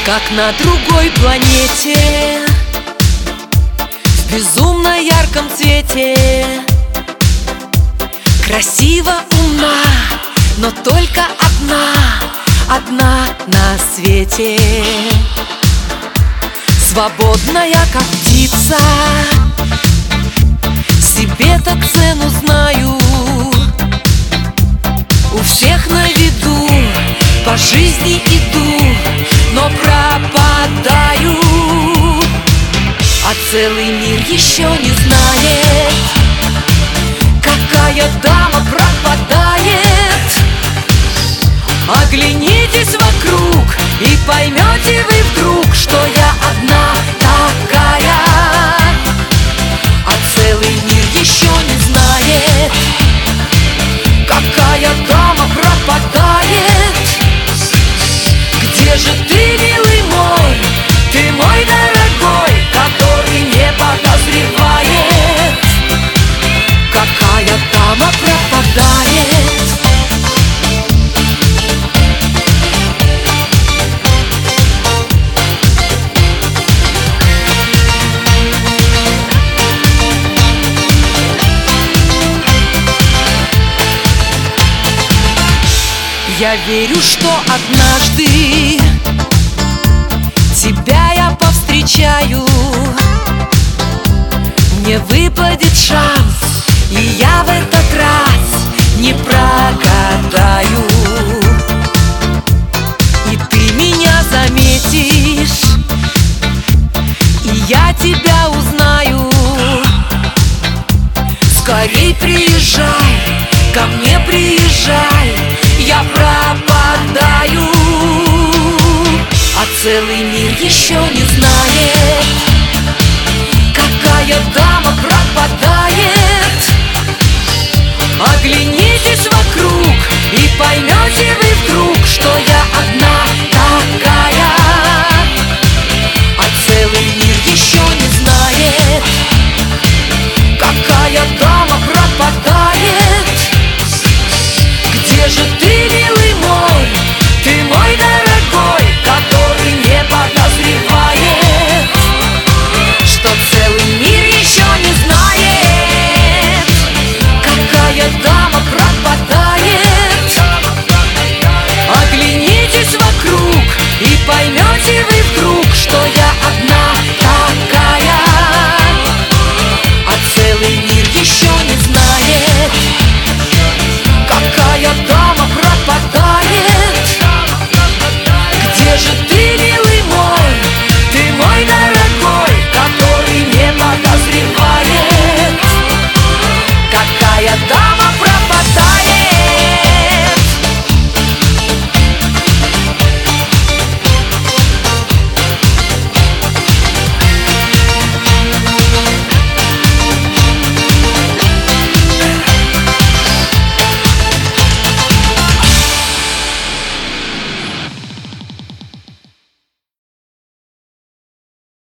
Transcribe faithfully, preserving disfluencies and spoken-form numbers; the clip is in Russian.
как на другой планете, в безумно ярком цвете. Красиво, умна, но только одна, одна на свете. Свободная, как птица, себе-то цену знаю. У всех на виду, по жизни иду, но пропадаю. А целый мир еще не знает, какая дама пропадает. Оглянитесь вокруг и поймете вы вдруг, что я одна такая. А целый мир еще не знает, какая дама пропадает. Где же ты, милый мой, ты мой дорогой, который не подозревает, какая дама пропадает. Я верю, что однажды тебя я повстречаю. Мне выпадет шанс, и я в этот раз не прогадаю. И ты меня заметишь, и я тебя узнаю. Скорей приезжай, ко мне приезжай, я пропадаю. А целый мир еще не знает, какая